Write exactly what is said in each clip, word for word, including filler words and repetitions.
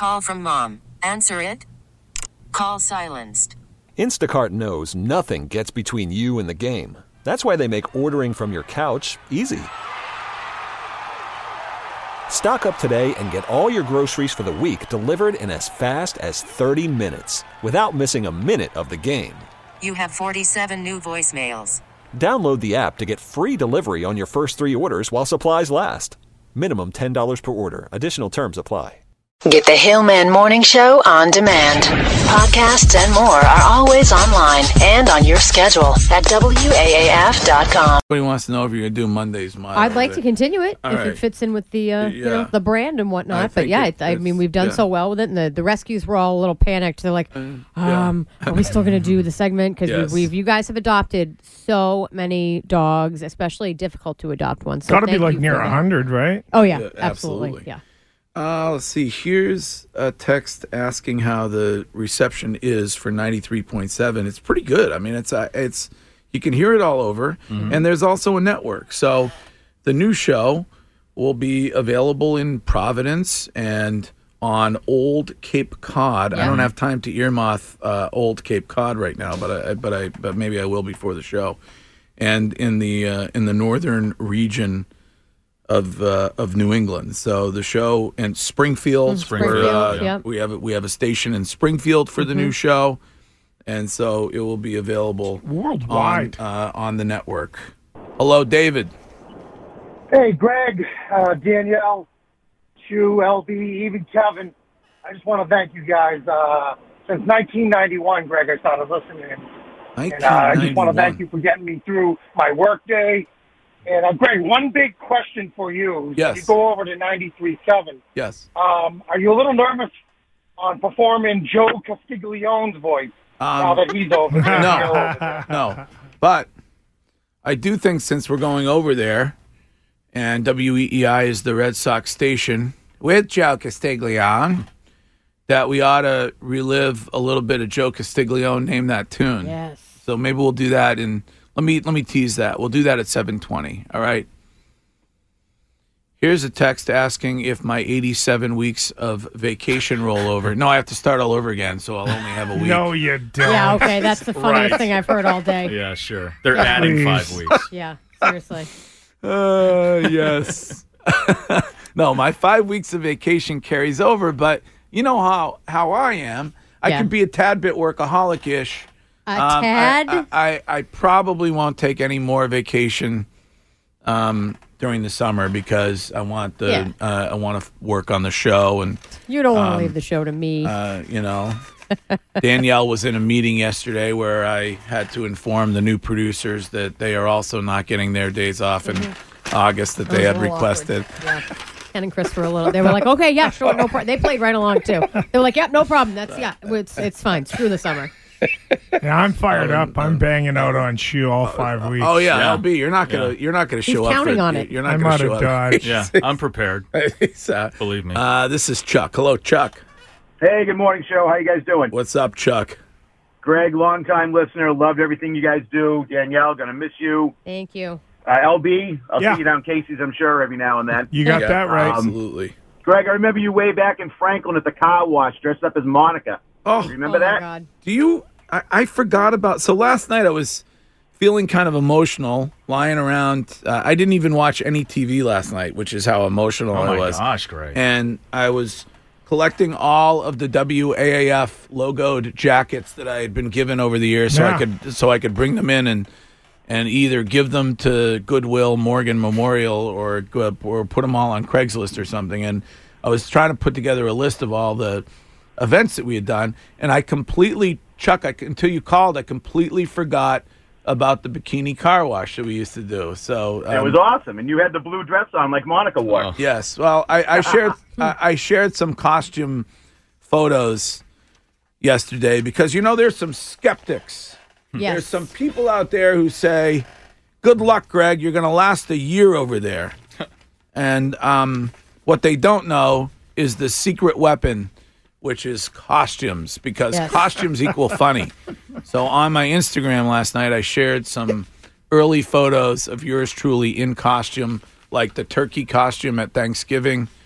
call from mom. Answer it. Call silenced. Instacart knows nothing gets between you and the game. That's why they make ordering from your couch easy. Stock up today and get all your groceries for the week delivered in as fast as thirty minutes without missing a minute of the game. You have forty-seven new voicemails. Download the app to get free delivery on your first three orders while supplies last. Minimum ten dollars per order. Additional terms apply. Get the Hillman Morning Show on demand. Podcasts and more are always online and on your schedule at W A A F dot com. Everybody wants to know if you're going to do Monday's Mile. I'd like to continue it All if right. it fits in with the uh, Yeah. you know, the brand and whatnot. I But think yeah, it- I, I mean, we've done yeah. so well with it, and the, the rescues were all a little panicked. They're like, yeah. um, are we still going to do the segment? Because Yes. we've, we've you guys have adopted so many dogs, especially difficult to adopt ones. So Got to be thank like you near for a that. hundred, right? Oh yeah, Yeah, absolutely. absolutely. Yeah. Uh, let's see. Here's a text asking how the reception is for ninety-three point seven. It's pretty good. I mean, it's uh, it's you can hear it all over, Mm-hmm. and there's also a network. So the new show will be available in Providence and on Old Cape Cod. I Yeah. don't have time to earmuff uh, Old Cape Cod right now, but I but I but maybe I will before the show. And in the uh, in the northern region of uh, of New England. So the show in Springfield, Mm, Springfield, where, uh, yeah. we have a, we have a station in Springfield for the Mm-hmm. new show, and so it will be available Worldwide. on, uh, on the network. Hello, David. Hey, Greg, uh, Danielle, Chu, L B, even Kevin. I just want to thank you guys. Uh, since nineteen ninety-one, Greg, I started listening. And uh, I just want to thank you for getting me through my work day. And, uh, Greg, one big question for you. Yes. You go over to ninety-three point seven. Yes. Um, are you a little nervous on performing Joe Castiglione's voice now Um, that he's over there? no. You're over there? No, but I do think since we're going over there, and W E E I is the Red Sox station with Joe Castiglione, that we ought to relive a little bit of Joe Castiglione. Name that tune. Yes. So maybe we'll do that in. Let me let me tease that. We'll do that at seven twenty. All right. Here's a text asking if my eighty-seven weeks of vacation roll over. No, I have to start all over again, so I'll only have a week. No, you don't. Yeah. Okay. That's the funniest Right. thing I've heard all day. Yeah, sure. They're adding five Please. weeks. Yeah. Seriously. Uh, yes. No, my five weeks of vacation carries over, but you know how, how I am. I Yeah. can be a tad bit workaholic-ish. A Um, tad. I, I, I probably won't take any more vacation um, during the summer because I want the Yeah. uh, I want to work on the show, and you don't want to um, leave the show to me. uh, you know, Danielle was in a meeting yesterday where I had to inform the new producers that they are also not getting their days off in August that they It was had a little requested. awkward. Yeah. Ken and Chris were a little. They were like, "Okay, yeah, sure, no problem." They played right along too. They were like, "Yep, no problem. That's yeah, it's it's fine. Screw the summer." Yeah, I'm fired up. I'm banging out on Shoe all five weeks. Oh yeah, Yeah. L B, you're not gonna Yeah. you're not gonna He's show up. counting for, on it. You're not I'm gonna out show of up. Dodge. Yeah, I'm prepared. It's, uh, Believe me. Uh, this is Chuck. Hello, Chuck. Hey, good morning, show. How you guys doing? What's up, Chuck? Greg, longtime listener, loved everything you guys do. Danielle, gonna miss you. Thank you. Uh, L B, I'll Yeah. see you down Casey's, I'm sure, every now and then. You got Yeah, that right. Absolutely. Greg, I remember you way back in Franklin at the car wash, dressed up as Monica. Oh, Remember oh that? my God. do you? I, I forgot about. So last night I was feeling kind of emotional, lying around. Uh, I didn't even watch any T V last night, which is how emotional oh I my was. gosh, Greg. And I was collecting all of the W A A F logoed jackets that I had been given over the years, so I Yeah. could so I could bring them in and and either give them to Goodwill Morgan Memorial or go- or put them all on Craigslist or something. And I was trying to put together a list of all the events that we had done, and I completely, Chuck, I, until you called, I completely forgot about the bikini car wash that we used to do. So um, It was awesome, and you had the blue dress on like Monica wore. Oh. yes. Well, I, I shared I, I shared some costume photos yesterday because you know there's some skeptics. Yes. There's some people out there who say, "Good luck, Greg. You're going to last a year over there," and um, what they don't know is the secret weapon, which is costumes, because Yes. costumes equal funny. So on my Instagram last night, I shared some early photos of yours truly in costume, like the turkey costume at Thanksgiving,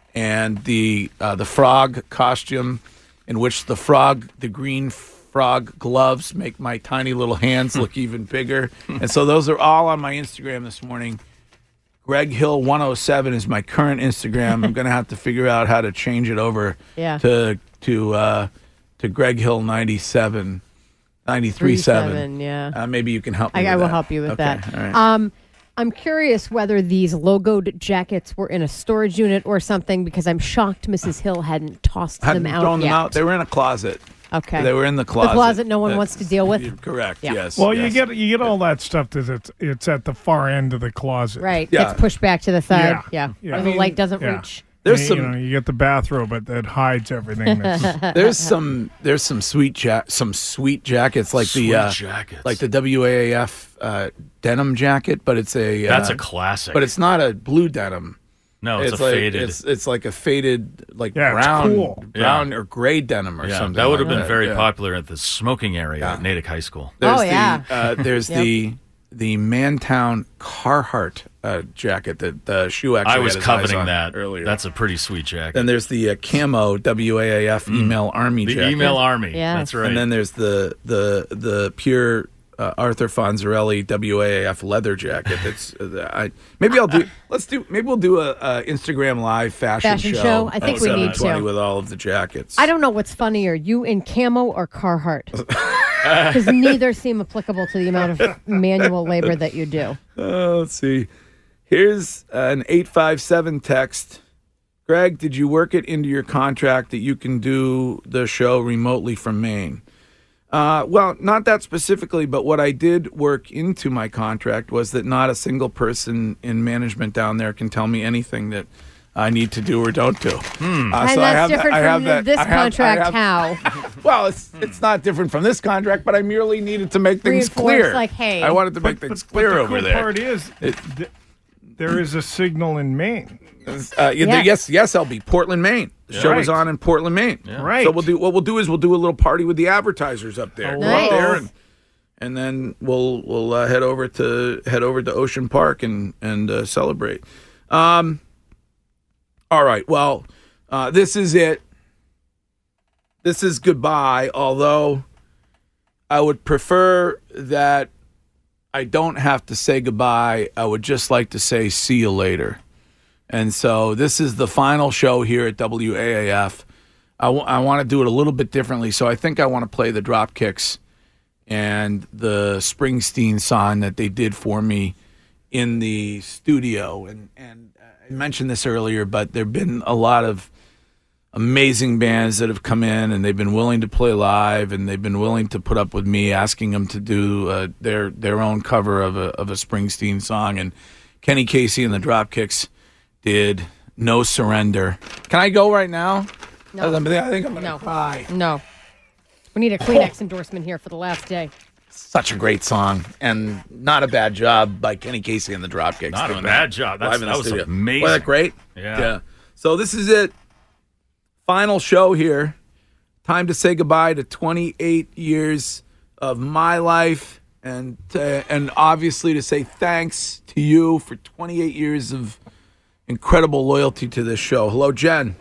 and the uh, the frog costume, in which the frog, the green frog gloves make my tiny little hands look even bigger. And so those are all on my Instagram this morning. Greg Hill one oh seven is my current Instagram. I'm going to have to figure out how to change it over Yeah. to to uh, to Greg Hill ninety-seven, ninety-three seven. Yeah. Uh, maybe you can help me I, with I will that. help you with Okay, that. all right. Um, I'm curious whether these logoed jackets were in a storage unit or something, because I'm shocked Missus Hill hadn't tossed Hadn't them out thrown them yet. out. They were in a closet. Okay. They were in the closet. The closet no one That's- wants to deal with? Correct, Yeah. yes. Well, yes. you get you get all that stuff that it's it's at the far end of the closet. Right. Yeah. Gets pushed back to the side. Yeah. Yeah. Yeah. Where I the mean, light doesn't yeah. reach. There's you, some- you know, you get the bathrobe, but that hides everything. That's, There's some there's some sweet ja- some sweet jackets like Sweet the uh, jackets. like the W A A F uh, denim jacket, but it's a That's uh, a classic. but it's not a blue denim. no, it's, a like faded. it's it's like a faded like Yeah, it's brown cool. brown or gray denim or yeah, something. that would have like been very yeah. popular at the smoking area Yeah. at Natick High School. There's Oh, the, yeah. Uh, there's Yep. the the Mantown Carhartt uh, jacket that the shoe actually. I was had his eyes coveting on that earlier. That's a pretty sweet jacket. Then there's the uh, camo W A A F email army the jacket. email army. Yeah. That's right. And then there's the the the pure uh, Arthur Fonzarelli W A A F leather jacket. That's uh, I maybe I'll do. Let's do. Maybe we'll do a, a Instagram live fashion, Fashion show? I think at we need seven twenty to. with all of the jackets. I don't know what's funnier, you in camo or Carhartt. Because neither seem applicable to the amount of manual labor that you do. Uh, let's see. Here's an eight five seven text. Greg, did you work it into your contract that you can do the show remotely from Maine? Uh, well, not that specifically, but what I did work into my contract was that not a single person in management down there can tell me anything that I need to do or don't do. Hmm. Uh, And so I that's have different that, I have from that, this I have- I contract, have- how? Well, it's it's not different from this contract, but I merely needed to make things Reinforce, clear. like, hey. I wanted to make things clear but the over cool there. part is It- th- there is a signal in Maine. Uh, yeah, Yes. yes, yes, L B, Portland, Maine. The show is Right. on in Portland, Maine. Right. So we'll do what we'll do is we'll do a little party with the advertisers up there. Oh, We'll up Nice. there and, and then we'll we'll uh, head over to head over to Ocean Park and and uh, celebrate. Um. All right. Well, uh, this is it. This is goodbye. Although I would prefer that I don't have to say goodbye. I would just like to say see you later. And so this is the final show here at W A A F. I, w- I want to do it a little bit differently. So I think I want to play the drop kicks and the Springsteen song that they did for me in the studio. And, and I mentioned this earlier, but there have been a lot of amazing bands that have come in and they've been willing to play live and they've been willing to put up with me asking them to do uh, their their own cover of a of a Springsteen song. And Kenny Casey and the Dropkicks did No Surrender. Can I go right now? No. I think I'm going to No. cry. No. We need a Kleenex endorsement here for the last day. Such a great song and not a bad job by Kenny Casey and the Dropkicks. Not a doing bad that job. That's- live in the that was studio. amazing. Wasn't that great? Yeah. Yeah. So this is it. Final show here. Time to say goodbye to twenty-eight years of my life and to, and obviously to say thanks to you for twenty-eight years of incredible loyalty to this show. Hello, Jen.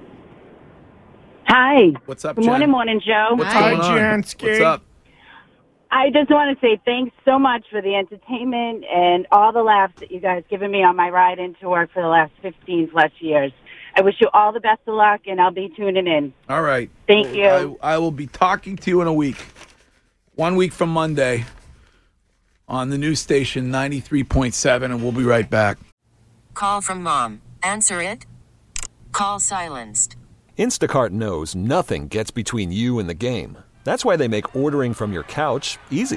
Hi. What's up, Good Jen? morning, morning, Joe. What's Hi. going on? Jansky. What's up? I just want to say thanks so much for the entertainment and all the laughs that you guys given me on my ride into work for the last fifteen plus years. I wish you all the best of luck, and I'll be tuning in. All right. Thank Well, you. I, I will be talking to you in a week. One week from Monday on the news station ninety-three point seven, and we'll be right back. Call from mom. Answer it. Call silenced. Instacart knows nothing gets between you and the game. That's why they make ordering from your couch easy.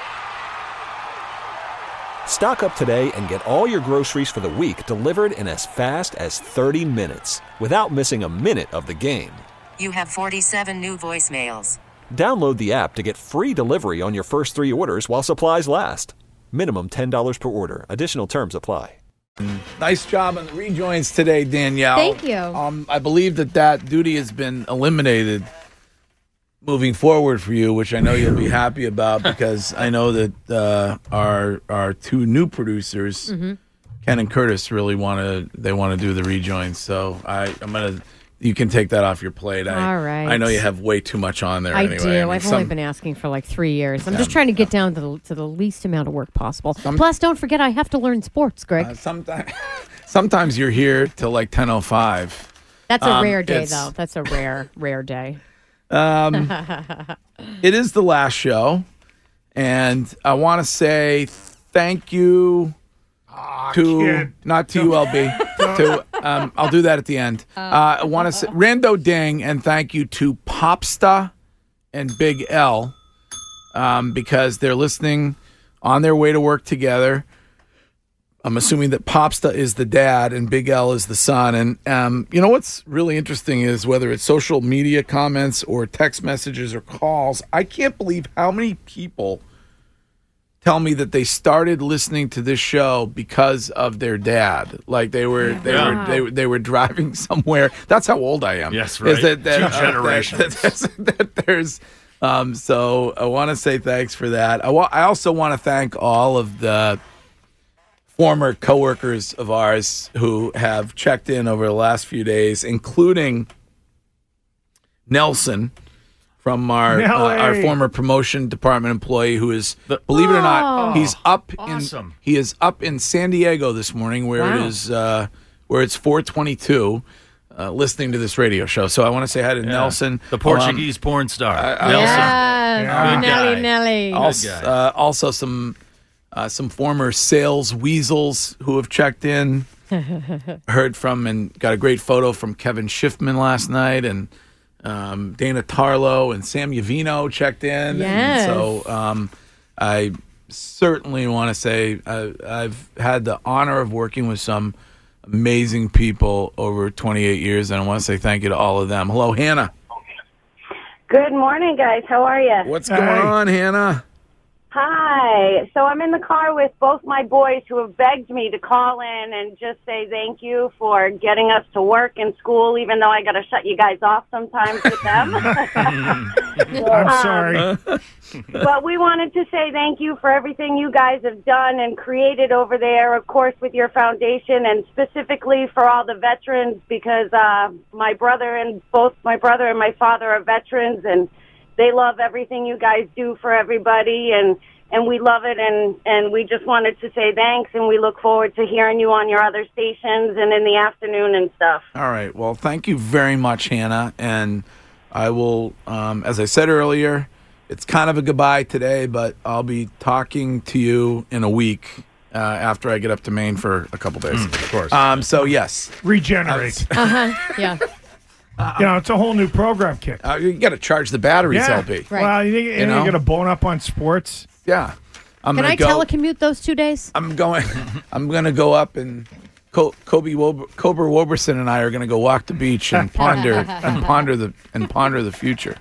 Stock up today and get all your groceries for the week delivered in as fast as thirty minutes without missing a minute of the game. You have forty-seven new voicemails. Download the app to get free delivery on your first three orders while supplies last. Minimum ten dollars per order. Additional terms apply. Nice job on the rejoins today, Danielle. Thank you. Um, I believe that that duty has been eliminated moving forward for you, which I know you'll be happy about because I know that uh, our our two new producers, Mm-hmm. Ken and Curtis really want to. They want to do the rejoins. So I, I'm gonna. You can take that off your plate. I, All right. I know you have way too much on there. I anyway. do. I mean, I've some- only been asking for like three years. I'm Yeah. just trying to get down to the, to the least amount of work possible. Plus, don't forget, I have to learn sports, Greg. Uh, sometimes, sometimes you're here till like ten oh five. That's a um, rare day, it's- though. That's a rare, rare day. Um, it is the last show, and I want to say thank you to kid. not to you, L B. to um, I'll do that at the end. Uh, I want to say Rando Ding and thank you to Popsta and Big L um, because they're listening on their way to work together. I'm assuming that Popsta is the dad and Big L is the son. And um, you know what's really interesting is whether it's social media comments or text messages or calls, I can't believe how many people tell me that they started listening to this show because of their dad. Like they were they Yeah. were they, were- they were driving somewhere. That's how old I am. Yes, Is right. that, that, Two uh, that- generations. that- that there's um, so I want to say thanks for that. I wa- I also want to thank all of the former coworkers of ours who have checked in over the last few days, including Nelson from our uh, Nelly. our former promotion department employee, who is, believe it or not, Oh. he's up Awesome. in he is up in San Diego this morning, where Wow. it is uh, where it's four twenty-two. Uh, listening to this radio show, so I want to say hi to Nelson, The Portuguese porn star. I- Nelson. Yes. Yeah. Good Nelly, guy. Nelly. Um, also, guy. uh, also some uh, some former sales weasels who have checked in. Heard from and got a great photo from Kevin Schiffman last night, and um, Dana Tarlow and Sam Yavino checked in. Yes. And so um, I certainly want to say uh, I've had the honor of working with some amazing people over twenty-eight years, and I want to say thank you to all of them. Hello, Hannah. Good morning, guys. How are you? What's Hey. going on, Hannah? Hi. So I'm in the car with both my boys who have begged me to call in and just say thank you for getting us to work and school, even though I got to shut you guys off sometimes with them. I'm sorry. But we wanted to say thank you for everything you guys have done and created over there, of course, with your foundation, and specifically for all the veterans, because uh, my brother and both my brother and my father are veterans, and they love everything you guys do for everybody, and, and we love it, and, and we just wanted to say thanks, and we look forward to hearing you on your other stations and in the afternoon and stuff. All right. Well, thank you very much, Hannah. And I will, um, as I said earlier, it's kind of a goodbye today, but I'll be talking to you in a week uh, after I get up to Maine for a couple days. Of course. Um, so, yes. Regenerate. Uh-huh. Yeah. You know, it's a whole new program, kid. Uh, you got to charge the batteries, Yeah. L B. Right. Well, you think you, know? you got to bone up on sports? Yeah. I'm Can gonna I go, telecommute those two days? I'm going. I'm going to go up and Co- Kobe Wob- Cobra Woberson and I are going to go walk the beach and ponder and ponder the and ponder the future.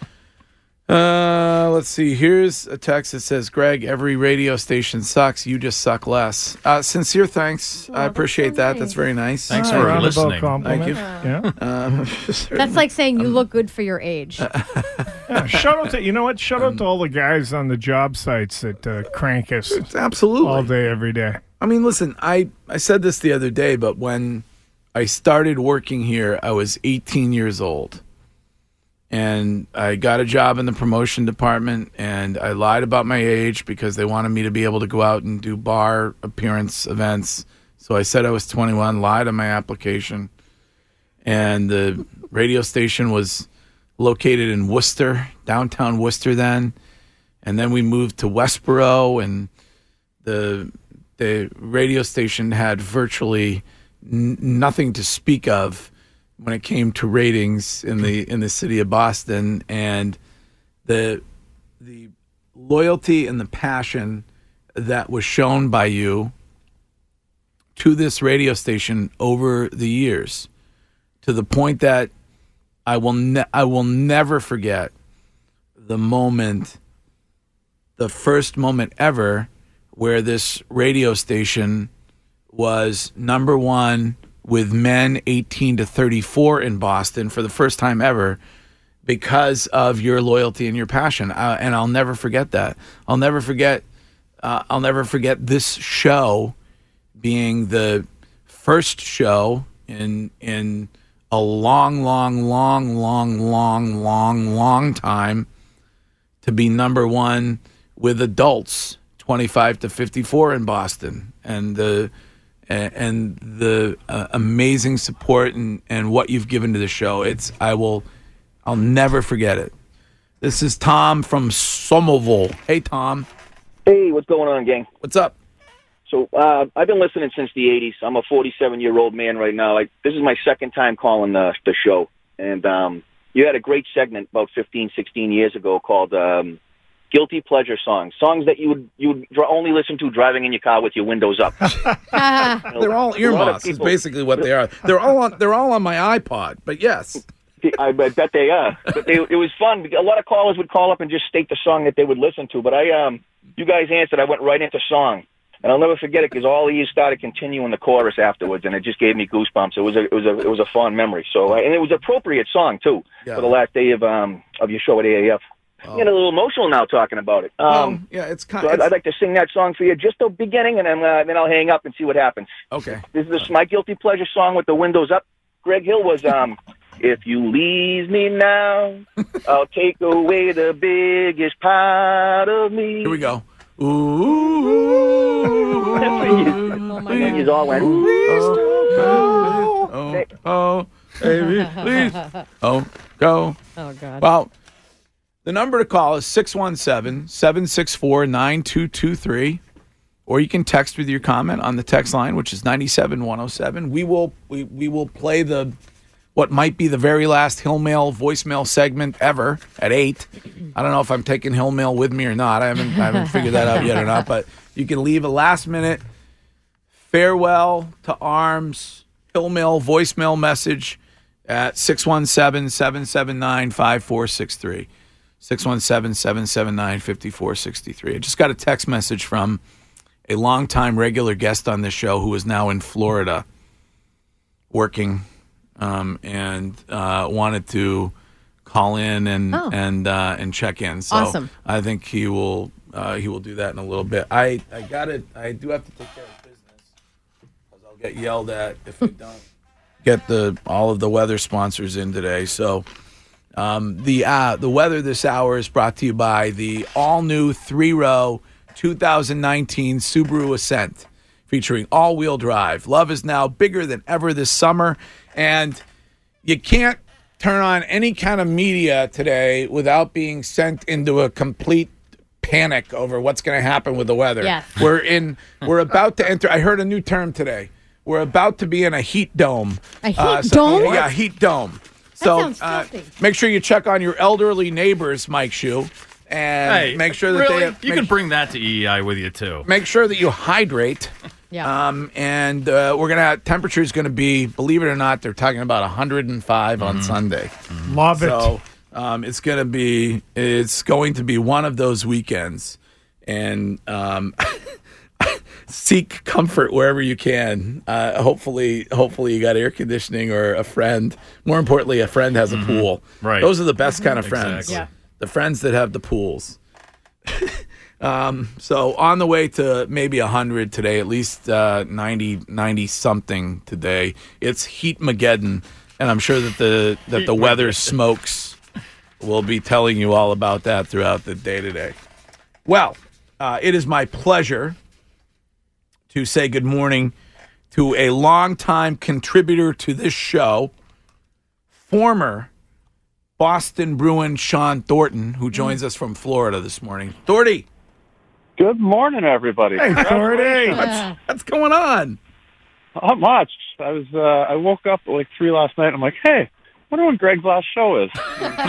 Uh, let's see. Here's a text that says, "Greg, every radio station sucks. You just suck less." Uh, sincere thanks. I appreciate that. That's very nice. Thanks Ah, for roundabout listening. compliment. Thank you. Yeah. Um, That's like saying you look good for your age. Yeah, shout out to you know what? Shout out to all the guys on the job sites that uh, crank us absolutely. all day, every day. I mean, listen, I, I said this the other day, but when I started working here, I was eighteen years old. And I got a job in the promotion department, and I lied about my age because they wanted me to be able to go out and do bar appearance events. So I said I was twenty-one, lied on my application. And the radio station was located in Worcester, downtown Worcester then. And then we moved to Westboro, and the the radio station had virtually n- nothing to speak of when it came to ratings in the in the city of Boston, and the the loyalty and the passion that was shown by you to this radio station over the years, to the point that I will ne- I will never forget the moment, the first moment ever, where this radio station was number one with men eighteen to thirty-four in Boston for the first time ever because of your loyalty and your passion. Uh, and I'll never forget that. I'll never forget uh, I'll never forget this show being the first show in in a long, long, long, long, long, long, long time to be number one with adults twenty-five to fifty-four in Boston, and the and the uh, amazing support and, and what you've given to the show. It's I will I'll never forget it. This is Tom from Somerville. Hey, Tom. Hey, what's going on, gang? What's up? So uh, I've been listening since the eighties. I'm a forty-seven-year-old man right now. I, this is my second time calling the, the show. And um, you had a great segment about fifteen, sixteen years ago called um, Guilty Pleasure Songs. Songs that you would you would dr- only listen to driving in your car with your windows up. They're all earmuffs is basically what they are. They're all on, they're all on my iPod, but yes. I bet they are. But they, it was fun. A lot of callers would call up and just state the song that they would listen to. But I, um, you guys answered. I went right into song, and I'll never forget it because all of you started continuing the chorus afterwards, and it just gave me goosebumps. It was a, it was a, it was a fond memory. So, and it was an appropriate song too yeah. for the last day of um of your show at A A F. Oh. I'm getting a little emotional now talking about it. Um, well, yeah, it's kind. So I'd, I'd like to sing that song for you, just the beginning, and then uh, then I'll hang up and see what happens. Okay. This is this, my guilty pleasure song with the windows up. Greg Hill was um. If you leave me now, I'll take away the biggest part of me. Here we go. Ooh. Oh my God. You all went, ooh. Oh, oh, oh, baby, please. Oh, go. Oh, God. Well, the number to call is six one seven, seven six four, nine two two three. Or you can text with your comment on the text line, which is nine seven one oh seven. We will, we, we will play the... what might be the very last Hill Mail voicemail segment ever at eight. I don't know if I'm taking Hill Mail with me or not. I haven't I haven't figured that out yet or not. But you can leave a last-minute farewell to Arms Hill Mail voicemail message at six one seven, seven seven nine, five four six three. six one seven, seven seven nine, five four six three. I just got a text message from a longtime regular guest on this show who is now in Florida working Um, and uh, wanted to call in and oh. and uh, and check in. So awesome. I think he will uh, he will do that in a little bit. I, I got it. I do have to take care of business because I'll get yelled at if I don't get the all of the weather sponsors in today. So um, the uh, the weather this hour is brought to you by the all new three row two thousand nineteen Subaru Ascent, featuring all-wheel drive. Love is now bigger than ever this summer, and you can't turn on any kind of media today without being sent into a complete panic over what's going to happen with the weather. Yes. We're in. We're about to enter. I heard a new term today. We're about to be in a heat dome. A heat uh, so, dome? Yeah, heat dome. That so sounds uh, filthy. make sure you check on your elderly neighbors, Mike Shue, and Hey, make sure that really? they have, you make, can bring that to E E I with you too. make sure that you hydrate. Yeah. Um, and uh, we're gonna have temperature is gonna be, believe it or not, they're talking about one hundred five mm-hmm. on Sunday. Mm-hmm. Love it. So um, it's gonna be it's going to be one of those weekends, and um, seek comfort wherever you can. Uh, hopefully, hopefully you got air conditioning or a friend. More importantly, a friend has a mm-hmm. pool. Right. Those are the best kind of friends. Exactly. Yeah. The friends that have the pools. Um, so on the way to maybe one hundred today, at least uh, ninety, ninety something today. It's Heatmageddon, and I'm sure that the that the weather smokes will be telling you all about that throughout the day today. Well, uh, it is my pleasure to say good morning to a longtime contributor to this show, former Boston Bruin Sean Thornton, who joins us from Florida this morning. Thorty. Good morning, everybody. Hey, Thorty. What's, what's going on? Not much. I was. Uh, I woke up at like three last night. And I'm like, hey, I wonder when Greg's last show is.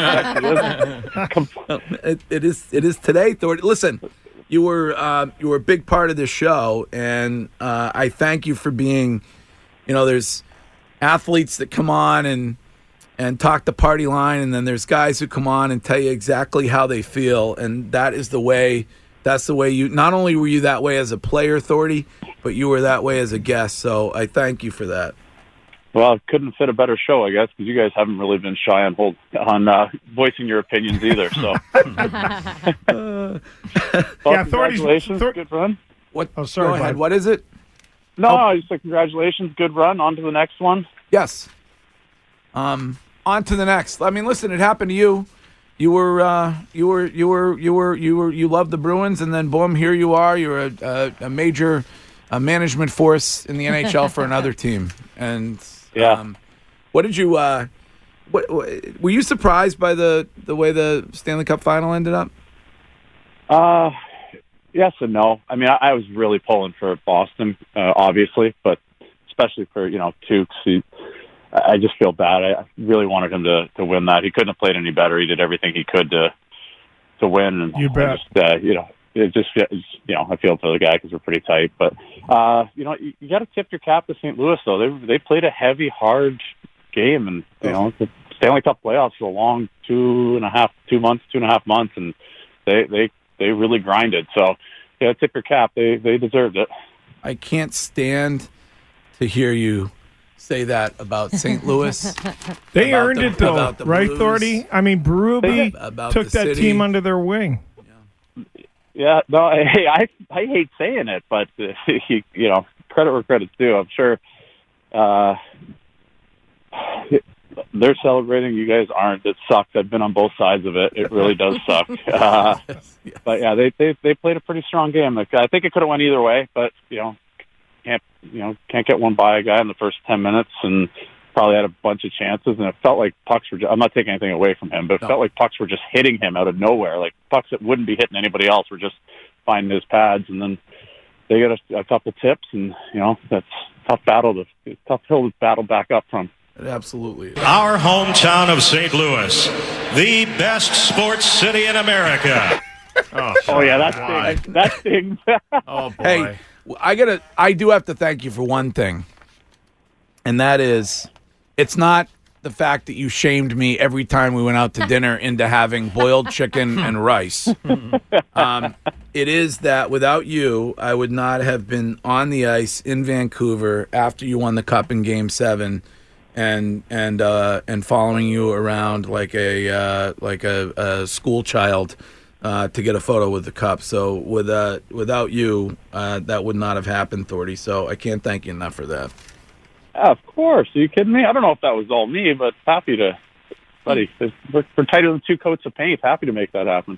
it, it is. It is today, Thorty. Listen, you were uh, you were a big part of this show, and uh, I thank you for being. You know, there's athletes that come on and and talk the party line, and then there's guys who come on and tell you exactly how they feel, and that is the way. That's the way you, not only were you that way as a player, Thorty, but you were that way as a guest. So I thank you for that. Well, it couldn't fit a better show, I guess, because you guys haven't really been shy on hold, on uh, voicing your opinions either. So, uh, well, yeah, congratulations, Thor- good run. What? Oh, sorry. Go ahead. Bud. What is it? No, I just like congratulations, good run. On to the next one. Yes. Um, on to the next. I mean, listen, it happened to you. You were, uh, you were, you were, you were, you were, you loved the Bruins, and then boom, here you are. You're a, a, a major a management force in the N H L for another team. And yeah, um, what did you? Uh, what, what were you surprised by the the way the Stanley Cup final ended up? Uh, yes and no. I mean, I, I was really pulling for Boston, uh, obviously, but especially for you know Tukes. He, I just feel bad. I really wanted him to, to win that. He couldn't have played any better. He did everything he could to to win. And you bet. I just, uh, you know, it just you know, I feel for the guy because we're pretty tight. But uh, you know, you, you got to tip your cap to Saint Louis though. They they played a heavy, hard game, and you know, the Stanley Cup playoffs were a long two and a half, two months, two and a half months, and they they they really grinded. So yeah, tip your cap. They they deserved it. I can't stand to hear you say that about Saint Louis. They earned the, it, though, right, Blues, Thordy? I mean, Berube took that city. team under their wing. Yeah, yeah no, hey, I I hate saying it, but, uh, you, you know, credit where credit's due. I'm sure uh, they're celebrating. You guys aren't. It sucks. I've been on both sides of it. It really does suck. Uh, yes, yes. But, yeah, they, they, they played a pretty strong game. Like, I think it could have went either way, but, you know, Can't you know can't get one by a guy in the first ten minutes, and probably had a bunch of chances. And it felt like pucks were. Just, I'm not taking anything away from him, but it no. felt like pucks were just hitting him out of nowhere. Like pucks that wouldn't be hitting anybody else were just finding his pads, and then they get a, a couple tips, and you know that's a tough battle to tough hill to battle back up from. It absolutely is. Our hometown of Saint Louis, the best sports city in America. oh, oh yeah, that's big. That's big. oh boy. Hey. I gotta. I do have to thank you for one thing, and that is, it's not the fact that you shamed me every time we went out to dinner into having boiled chicken and rice. Um, it is that without you, I would not have been on the ice in Vancouver after you won the cup in Game Seven, and and uh, and following you around like a uh, like a, a school child. Uh, to get a photo with the cup. So with, uh, without you, uh, that would not have happened, Thordy. So I can't thank you enough for that. Yeah, of course. Are you kidding me? I don't know if that was all me, but happy to, buddy, we're, we're tighter than two coats of paint. Happy to make that happen.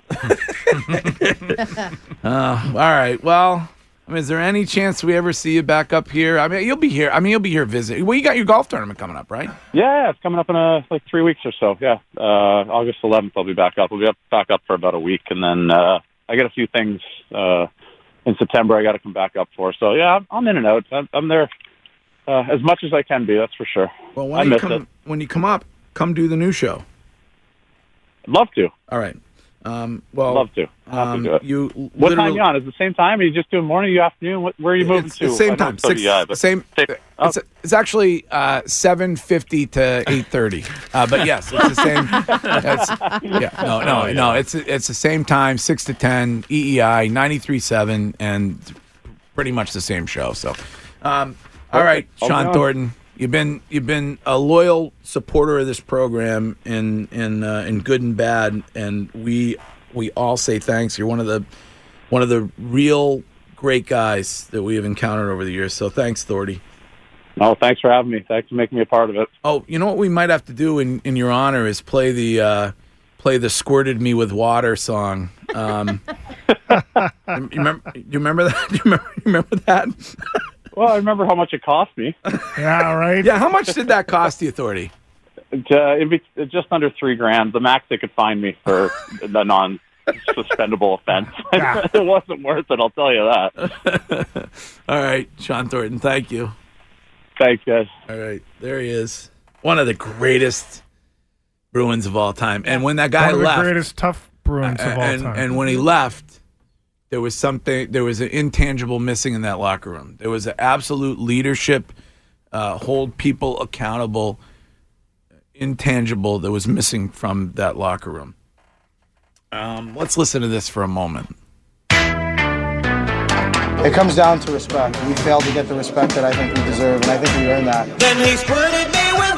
uh, all right. Well, I mean, is there any chance we ever see you back up here? I mean, you'll be here. I mean, you'll be here visiting. Well, you got your golf tournament coming up, right? Yeah, it's coming up in uh, like three weeks or so. Yeah, uh, August eleventh, I'll be back up. We'll be up, back up for about a week, and then uh, I got a few things uh, in September I got to come back up for. So yeah, I'm, I'm in and out. I'm, I'm there uh, as much as I can be. That's for sure. Well, when I you miss come, it. when you come up, come do the new show. I'd love to. All right. Um, well, love to. Um, to do it. You what time are you on? Is it the same time? Are you just doing morning, or you afternoon? What, where are you moving it's to? The same time. Six, D I, but same. same oh. It's, it's actually uh, seven fifty to eight thirty. Uh, but yes, it's the same. It's, yeah. No. No. Oh, yeah. No. It's it's the same time. Six to ten. E E I ninety-three seven, and pretty much the same show. So, um, all okay. right, I'll Sean Thornton. You've been you've been a loyal supporter of this program in in uh, in good and bad, and we we all say thanks. You're one of the one of the real great guys that we have encountered over the years. So thanks, Thordy. Oh, thanks for having me. Thanks for making me a part of it. Oh, you know what we might have to do in, in your honor is play the uh, play the "Squirted Me with Water" song. Um, you remember? You remember that? You remember, you remember that? Well, I remember how much it cost me. Yeah, right. Yeah, how much did that cost the Authority? Uh, it'd be just under three grand. The max they could find me for the non-suspendable offense. Yeah. It wasn't worth it, I'll tell you that. All right, Sean Thornton, thank you. Thanks, guys. All right, there he is. One of the greatest Bruins of all time. And when that guy One of left... the greatest tough Bruins uh, of all and, time. And when he left... There was something. There was an intangible missing in that locker room. There was an absolute leadership, uh, hold people accountable, intangible that was missing from that locker room. Um, let's listen to this for a moment. It comes down to respect. We failed to get the respect that I think we deserve, and I think we earned that. Then he squirted me with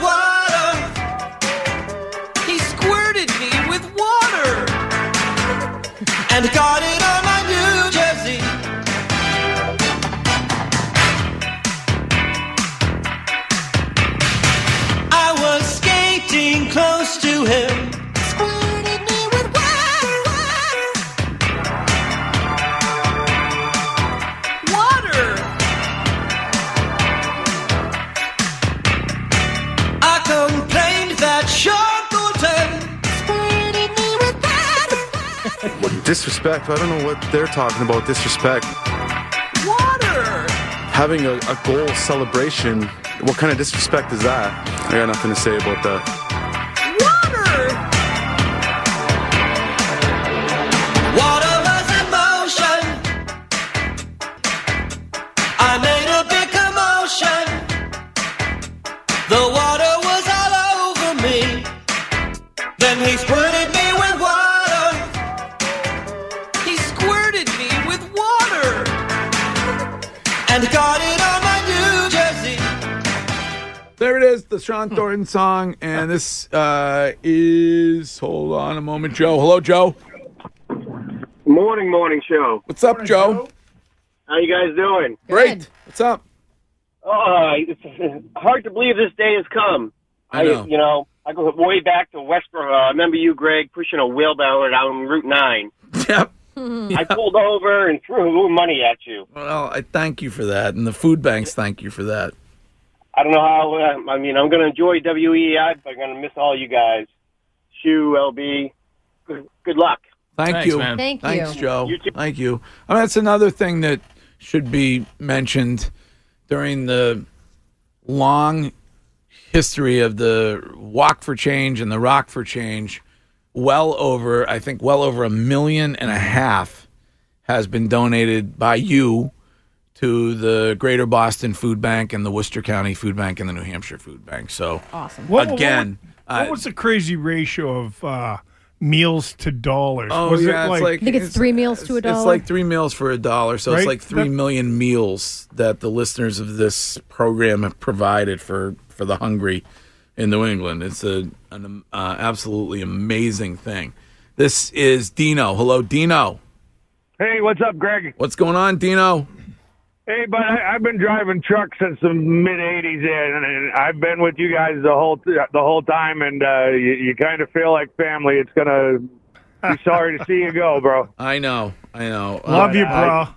water. He squirted me with water, and got it on my New Jersey. Disrespect. I don't know what they're talking about. Disrespect. Water! Having a, a goal celebration. What kind of disrespect is that? I got nothing to say about that. Water! Water was in motion. I made a big commotion. The water was all over me. Then he squirted me with water. He squirted me with water. And got it on my New Jersey. There it is, the Sean Thornton song, and this uh, is, hold on a moment, Joe. Hello, Joe. Morning, morning show. What's up, Joe? How you guys doing? Great. What's up? Oh, it's hard to believe this day has come. I know. You know, I go way back to Westboro. Uh, I remember you, Greg, pushing a wheelbarrow down Route nine. Yep. I pulled over and threw a little money at you. Well, I thank you for that, and the food banks thank you for that. I don't know how, uh, I mean, I'm going to enjoy W E I, but I'm going to miss all you guys. Shu, L B, good, good luck. Thank Thanks, you. man. Thank Thanks, you. Joe. You too. Thank you. I mean, that's another thing that should be mentioned during the long history of the Walk for Change and the Rock for Change. Well over, I think, well over a million and a half has been donated by you to the Greater Boston Food Bank and the Worcester County Food Bank and the New Hampshire Food Bank. So, awesome. What- what- again, what, what uh, was the crazy ratio of uh, meals to dollars? Oh, was yeah, it it's like, like- I think it's three meals to a dollar. It's like three meals for a dollar, so it's Right? like three That- million meals that the listeners of this program have provided for, for the hungry in New England. It's a an uh, absolutely amazing thing. This is Dino. Hello, Dino. Hey, what's up, Greg? What's going on, Dino? Hey, but I, I've been driving trucks since the mid eighties, and, and I've been with you guys the whole the whole time, and uh, you, you kind of feel like family. It's gonna be sorry to see you go, bro. I know, I know. Love Uh, you, bro.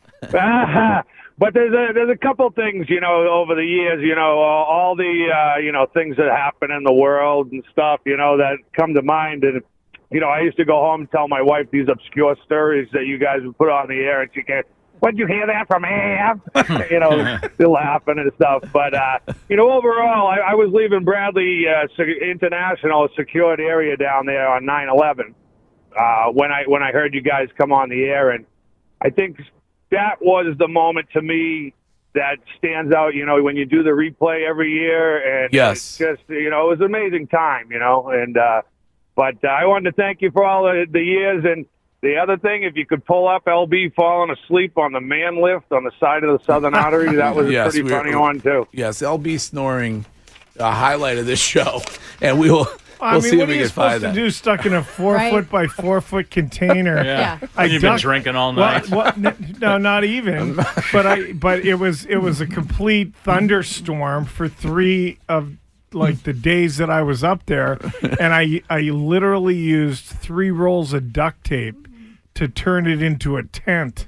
But there's a there's a couple things, you know, over the years, you know, all, all the uh, you know things that happen in the world and stuff, you know, that come to mind. And you know, I used to go home and tell my wife these obscure stories that you guys would put on the air, and she can, "What'd you hear that from A A F?" You know, still laughing and stuff. But uh, you know, overall, I, I was leaving Bradley uh, International, a secured area down there on nine eleven uh, when I when I heard you guys come on the air, and I think that was the moment to me that stands out, you know, when you do the replay every year. And yes. It's just, you know, it was an amazing time, you know. And uh, But uh, I wanted to thank you for all the, the years. And the other thing, if you could pull up L B falling asleep on the man lift on the side of the Southern Artery, that was Yes, a pretty we- funny one, too. Yes, L B snoring, a highlight of this show, and we will. I We'll mean, see what if are we you can find supposed to that. do stuck in a four Right. foot by four foot container? Yeah. Yeah. I You've been ducked- drinking all Well, night. well, n- no, not even. But I. But it was it was a complete thunderstorm for three of like the days that I was up there, and I I literally used three rolls of duct tape to turn it into a tent.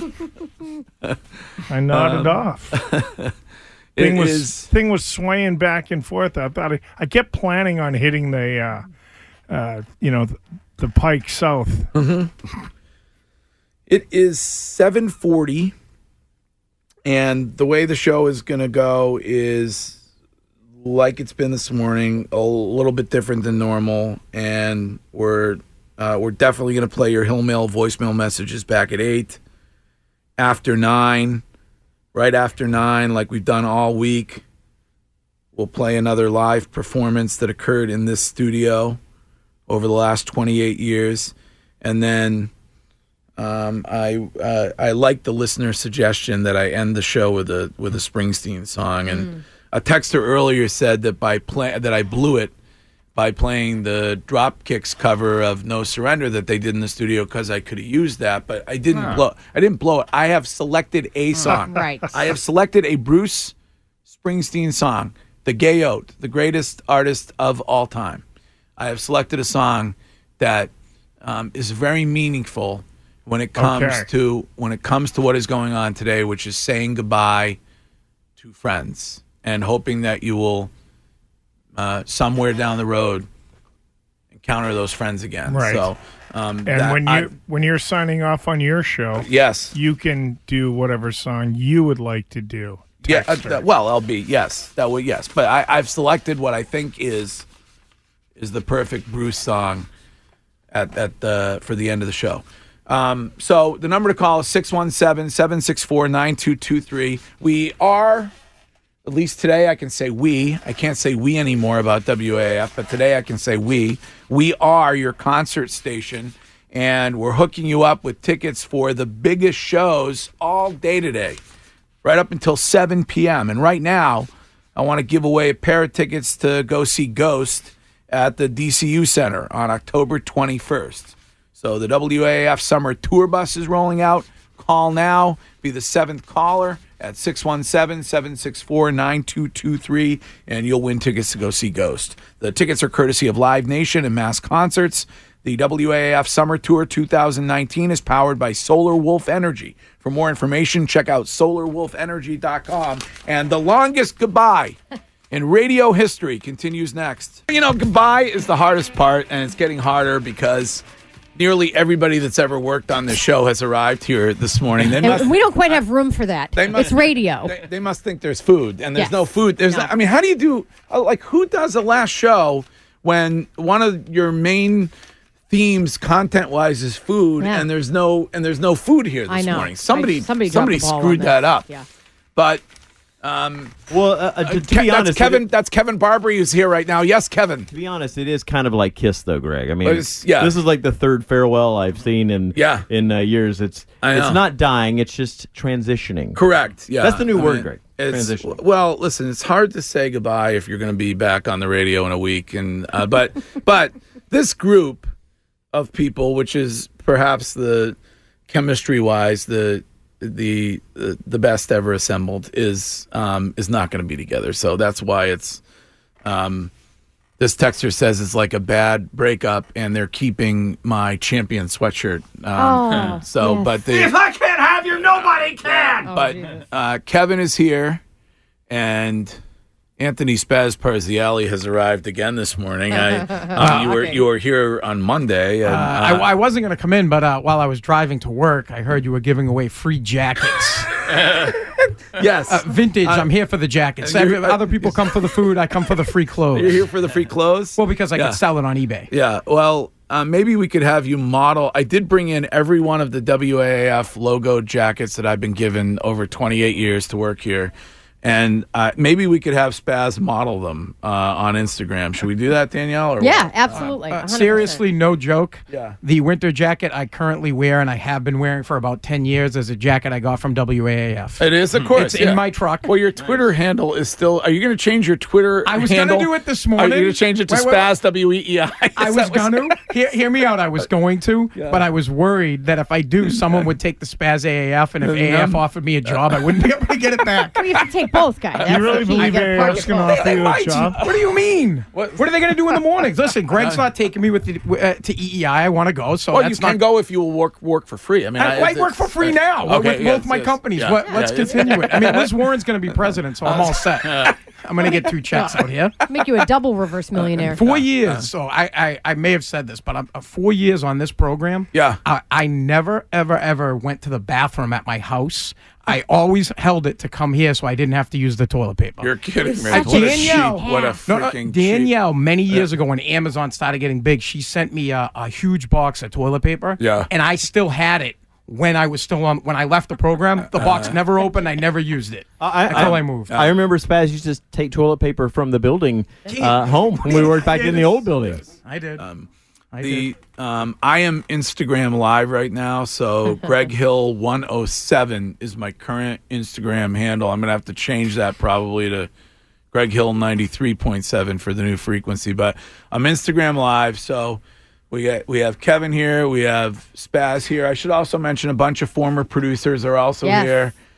I nodded Um, off. Thing It was is- thing was swaying back and forth. I thought I, I kept planning on hitting the, uh, uh, you know, the, the Pike South. Mm-hmm. It is seven forty, and the way the show is going to go is like it's been this morning, a little bit different than normal, and we're uh, we're definitely going to play your Hill Mail voicemail messages back at eight, after nine. Right after nine, like we've done all week, we'll play another live performance that occurred in this studio over the last twenty-eight years. And then um, I uh, I like the listener suggestion that I end the show with a with a Springsteen song. And Mm. a texter earlier said that by play, that I blew it by playing the Dropkicks cover of No Surrender that they did in the studio because I could have used that, but I didn't Huh. blow. I didn't blow it. I have selected a song. Right. I have selected a Bruce Springsteen song, the Gayote, the greatest artist of all time. I have selected a song that um, is very meaningful when it comes Okay. to when it comes to what is going on today, which is saying goodbye to friends and hoping that you will uh, somewhere down the road encounter those friends again. Right. So Um, And that when I- you when you're signing off on your show, yes, you can do whatever song you would like to do. Yeah, uh, Text her. th- well, L B, yes, that would yes, but I, I've selected what I think is is the perfect Bruce song at at the for the end of the show. Um, so the number to call is six one seven, seven six four, nine two two three. We are, at least today, I can say we. I can't say we anymore about W A F, but today I can say we. We are your concert station, and we're hooking you up with tickets for the biggest shows all day today, right up until seven p.m. And right now, I want to give away a pair of tickets to go see Ghost at the D C U Center on October twenty-first. So the W A F Summer Tour Bus is rolling out. Call now. Be the seventh caller at six one seven, seven six four, nine two two three, and you'll win tickets to go see Ghost. The tickets are courtesy of Live Nation and Mass Concerts. The W A F Summer Tour two thousand nineteen is powered by Solar Wolf Energy. For more information, check out solar wolf energy dot com. And the longest goodbye in radio history continues next. You know, goodbye is the hardest part, and it's getting harder because nearly everybody that's ever worked on this show has arrived here this morning. They And must, we don't quite have room for that. They must- it's radio. they, they must think there's food, and there's Yes. no food. There's, No. I mean, how do you do? uh, Like, who does the last show when one of your main themes, content-wise, is food, Yeah. and there's no and there's no food here this I know. morning? Somebody, I- somebody somebody, dropped the ball screwed on that that. up. Yeah. But. Um, well, uh, uh, to, to Ke- be that's honest, Kevin. it- That's Kevin Barbary who's here right now. Yes, Kevin. To be honest, it is kind of like Kiss, though, Greg. I mean, Well, it's- yeah. this is like the third farewell I've seen in Yeah. in uh, years. It's I know. it's not dying; it's just transitioning. Correct. Yeah, that's the new I word, mean, Greg. it's- Transition. Well, listen, it's hard to say goodbye if you're going to be back on the radio in a week, and uh, but but this group of people, which is perhaps the chemistry-wise the the the, the best ever assembled, is um, is not going to be together. So that's why it's. Um, This texter says it's like a bad breakup, and they're keeping my champion sweatshirt. Um, Oh, so, yes. but they, If I can't have you, nobody can. but uh, Kevin is here, and Anthony Spaz Parziale has arrived again this morning. I, um, you were okay. you were here on Monday. And, Uh, uh, I, I wasn't going to come in, but uh, while I was driving to work, I heard you were giving away free jackets. yes, uh, vintage. Uh, I'm here for the jackets. uh, you're- Every- other people come for the food. I come for the free clothes. You're here for the free clothes? Well, because I Yeah. could sell it on eBay. Yeah, well, uh, maybe we could have you model. I did bring in every one of the W A A F logo jackets that I've been given over twenty-eight years to work here. And uh, maybe we could have Spaz model them uh, on Instagram. Should we do that, Danielle? Or Yeah, what? absolutely. Uh, one hundred percent. seriously, no joke. Yeah. The winter jacket I currently wear and I have been wearing for about ten years is a jacket I got from W A A F. It is, of course. It's yeah. in my truck. Well, your Twitter handle is still. Are you going to change your Twitter I was handle? gonna do it this Are morning. you going to change it to Wait, wait, Spaz, W E E I? I Is was that what's- going to. Hear, hear me out. I was going to, Yeah. but I was worried that if I do, someone would take the Spaz A A F, and if And A A F then- offered me a job, I wouldn't be able to get it back. We have to take both, guys. That's You the really key. believe Get a A A pocket F's going to full. offer you a Might. job? What do you mean? What? What are they going to do in the mornings? Listen, Greg's not taking me with the, uh, to E E I. I want to go, so Well, that's you can not. go if you will work work for free. I mean, I, I work for free now Okay, with yeah, both my yes, companies. yeah, What, yeah, let's yeah. continue it. I mean, Liz Warren's going to be president, so I'm all set. I'm going to get two checks out here. Make you a double reverse millionaire. Four years. So I, I, I may have said this, but I'm uh, four years on this program. Yeah. I, I never, ever, ever went to the bathroom at my house. I always held it to come here so I didn't have to use the toilet paper. You're kidding me. Uh, What a Danielle, cheap. What a No, no, freaking cheap. Danielle, many years ago when Amazon started getting big, she sent me a, a huge box of toilet paper. Yeah. And I still had it when I was still on. When I left the program, the box never opened. I never used it I, until I, moved. I remember Spaz used to take toilet paper from the building uh, home when we worked back in the old building. I did. Um, I the um, I am Instagram live right now, so Greg Hill one oh seven is my current Instagram handle. I'm gonna have to change that probably to Greg Hill ninety-three point seven for the new frequency. But I'm Instagram live, so we get we have Kevin here, we have Spaz here. I should also mention a bunch of former producers are also Yes. here.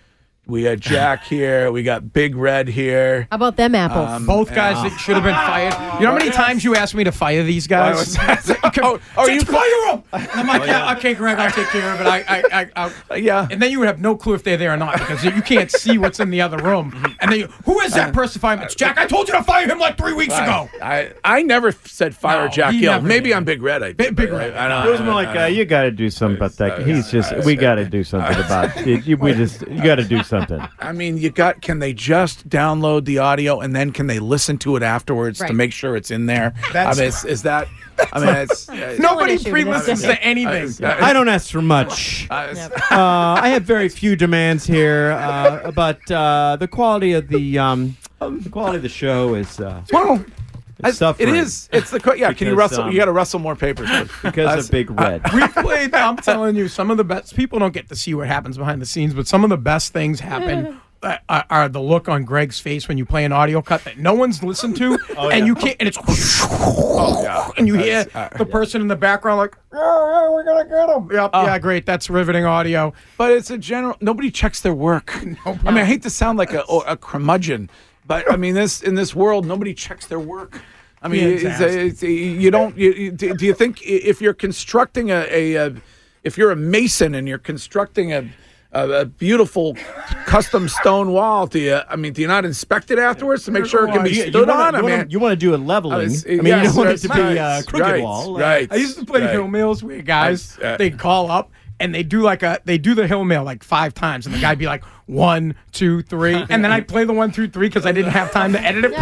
we got Jack here. We got Big Red here. How about them apples? Um, Both guys and- that should have been fired. You know how many times you asked me to fire these guys? oh, oh, you fire them? I'm like, yeah, okay, Greg, I'll take care of it. I, I, I, I, yeah. And then you would have no clue if they're there or not because you can't see what's in the other room. And then you, who is that person firing? It's Jack. I told you to fire him like three weeks ago. I I never said fire No, Jack he Hill. never Maybe did. I'm Big Red. I did, Big but Red. I, I don't. It was more like I uh, don't- you got to do something about that. He's just we got to do something about it. You- We just you got to do something. I mean, you got. Can they just download the audio and then can they listen to it afterwards Right. to make sure it's in there? That's- I mean, is, is that? I mean, it's uh, Nobody issue, but pre-listens that's to anything. I don't ask for much. uh, it's- Uh, I have very few demands here, uh, but uh, the quality of the um, the quality of the show is uh, well, I- is suffering. it is. It's the. co- Yeah. Can you Because, rustle? um, you got to rustle more papers please. because That's- of Big Red. We played. I'm telling you, some of the best people don't get to see what happens behind the scenes, but some of the best things happen. Uh, are- are the look on Greg's face when you play an audio cut that no one's listened to, and you can't, and it's, yeah. and you hear That's- uh, the person in the background like, yeah, yeah, we're gonna get him. Yep, Oh. yeah, great, that's riveting audio. But it's a general. Nobody checks their work. I mean, I hate to sound like a, a curmudgeon, but I mean, this in this world, nobody checks their work. I mean, Yeah, it's, exactly. it's, you don't. You, you- do do you think i- if you're constructing a, a, a, if you're a mason and you're constructing a, a, a beautiful custom stone wall, do you? I mean, do you not inspect it afterwards to make sure it can be You- you stood wanna- on? I you wanna- mean, you want to do a leveling. I was- I mean, yes, you don't want it yes, to be a right, crooked right, wall. Right. I used to play right. hill mills where guys I- uh, they call up and they do like a they do the hill mill like five times, and the guy'd be like one, two, three, and then I play the one through three because I didn't have time to edit it.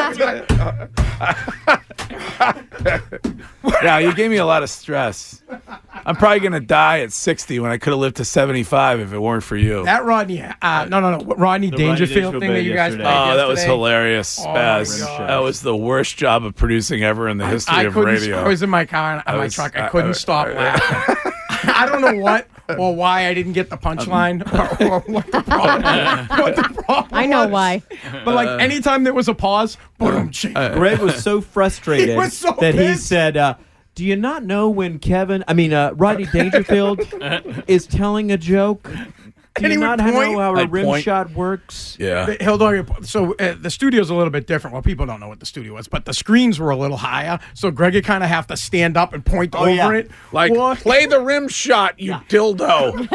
Yeah, you gave me a lot of stress. I'm probably gonna die at sixty when I could have lived to seventy-five if it weren't for you. That Rodney, uh, no, no, no, Rodney The Rodney Dangerfield Dangerfield thing that bit you guys yesterday. played Oh, that was yesterday. hilarious, Oh, my Spaz. God. That was the worst job of producing ever in the history I of couldn't. radio. I was in my car and I my was- truck. I I- couldn't I- stop I- laughing. I don't know what or why I didn't get the punchline or, or what the problem. what the problem I know was. why. But like anytime there was a pause, boom, Greg was so frustrated He was so that he pissed. said, uh, "Do you not know when Kevin? I mean, uh, Rodney Dangerfield is telling a joke? Do And you he would not know point- how a I'd rim point. shot works?" Yeah. The- He'll do- So uh, the studio's a little bit different. Well, people don't know what the studio is, but the screens were a little higher, so Greg would kind of have to stand up and point Oh, over yeah. it. Like, What? play the rim shot, you dildo.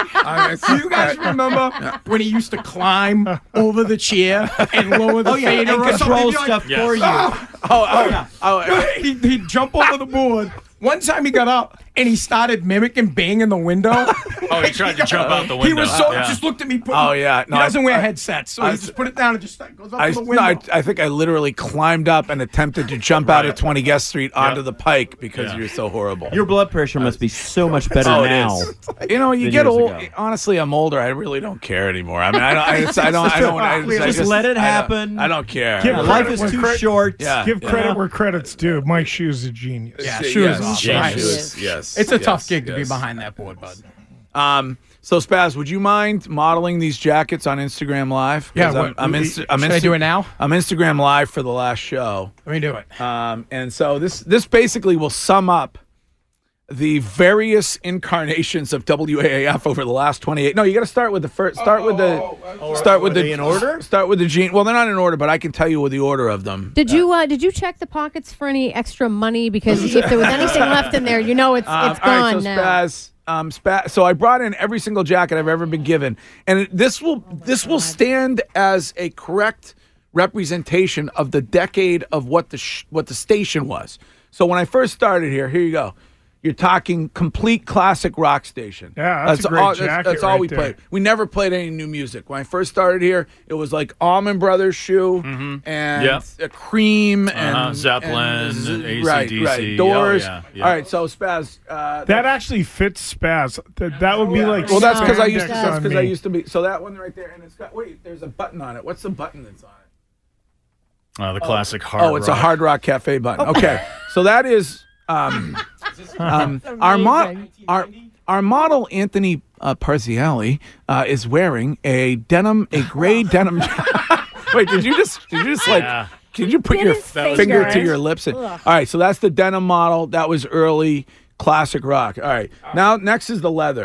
I mean, Do you guys remember when he used to climb over the chair and lower the Oh, yeah, fader and or something? control He'd be like, stuff for you. "Ah!" Oh, oh, oh, he'd, he'd jump over the board. One time he got up and he started mimicking banging the window. Oh, he tried to jump out the window. He was so Yeah. just looked at me. Put, Oh, yeah. No, he doesn't I- wear I- headsets, so I- he just put it down and just like, goes up I, to the no, window. I, I think I literally climbed up and attempted to jump out of twenty Guest Street onto the Pike because Yeah. you're so horrible. Your blood pressure must be so much better Oh, it now. is. You know, you than get years old. ago. Honestly, I'm older. I really don't care anymore. I mean, I don't. I, just, I don't. I don't. I just, I Just just- let it I don't- happen. I don't care. Give Yeah, credit life is where too credit- short. Yeah. Give yeah. credit where credit's due. Mike Shoe's a genius. yeah, Yes, shoe is yes, awesome. yes, Nice. yes, yes, It's a yes, tough gig to be yes. behind that board, bud. Um. So, Spaz, would you mind modeling these jackets on Instagram Live? 'Cause Yeah, I'm, what- I'm, we- Insta- I'm should I Insta- do it now? I'm Instagram Live for the last show. Let me do it. Um, and so this this basically will sum up the various incarnations of W A A F over the last twenty-eight. No, you got to start with the first. Start with the. Start with Are the they in order? Start with the gene. Well, they're not in order, but I can tell you with the order of them. Did you uh, did you check the pockets for any extra money? Because if there was anything left in there, you know it's Um, it's all right, gone so now. Spaz, um, Spaz. So I brought in every single jacket I've ever been given, and it, this will this will stand as a correct representation of the decade of what the sh- what the station was. So when I first started here, here you go. You're talking complete classic rock station. Yeah, that's a great all, that's, jacket that's all right we there. played. We never played any new music. When I first started here, it was like Allman Brothers Shoe and Yep. a Cream and Uh-huh, Zeppelin, and Z- A C/D C. right, right, Oh, Doors. yeah, yeah. All right, so Spaz. Uh, That actually fits Spaz. That, that would be like. well, that's because I spandex used to. That's on because I me. used to be. So that one right there, and it's got. Wait, there's a button on it. What's the button that's on it? Uh, the classic hard Oh, it's a rock. Hard Rock Cafe button. Okay, so that is um, um, our mo- our our model Anthony uh, Parziale uh, is wearing a denim, a gray denim. Wait, did you just did you just like? Yeah. Did you put Get your his finger finger. to your lips? And, all Ugh. right, so that's the denim model. That was early classic rock. All right, now next is the leather.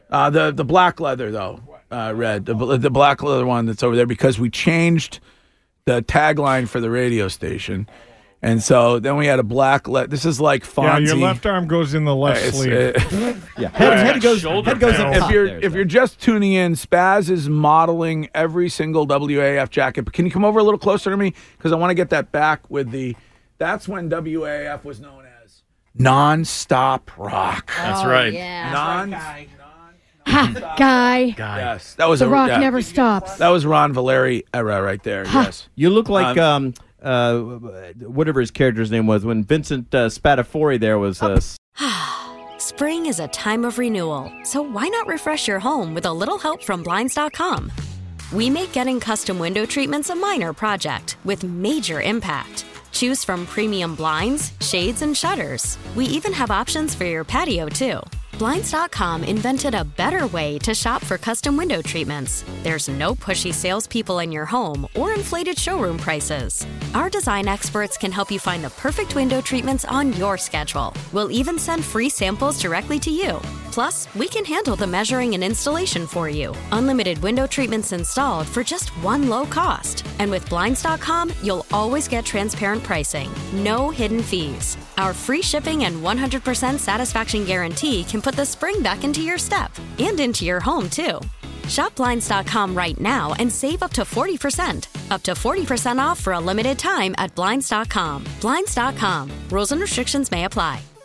Uh, the the black leather though, uh, Red, the the black leather one that's over there because we changed the tagline for the radio station, and so then we had a black le- This is like Fonzie. Yeah, your left arm goes in the left It's, sleeve. uh, yeah, head, head goes head goes up if top you're there, if so. you're just tuning in, Spaz is modeling every single W A F jacket. But can you come over a little closer to me because I want to get that back with the. That's when W A F was known as non-stop rock. That's Oh, right. yeah. Non. Ha, guy. Guy. Yes, that was The a rock yeah. never stops. That was Ron Valeri era right there. Yes. You look like Um, um, uh, whatever his character's name was when Vincent uh, Spatafori there was. Uh, Spring is a time of renewal, so why not refresh your home with a little help from Blinds dot com? We make getting custom window treatments a minor project with major impact. Choose from premium blinds, shades, and shutters. We even have options for your patio, too. Blinds dot com invented a better way to shop for custom window treatments. There's no pushy salespeople in your home or inflated showroom prices. Our design experts can help you find the perfect window treatments on your schedule. We'll even send free samples directly to you. Plus, we can handle the measuring and installation for you. Unlimited window treatments installed for just one low cost. And with Blinds dot com, you'll always get transparent pricing. No hidden fees. Our free shipping and one hundred percent satisfaction guarantee can put the spring back into your step and into your home, too. Shop Blinds dot com right now and save up to forty percent. Up to forty percent off for a limited time at Blinds dot com. Blinds dot com. Rules and restrictions may apply.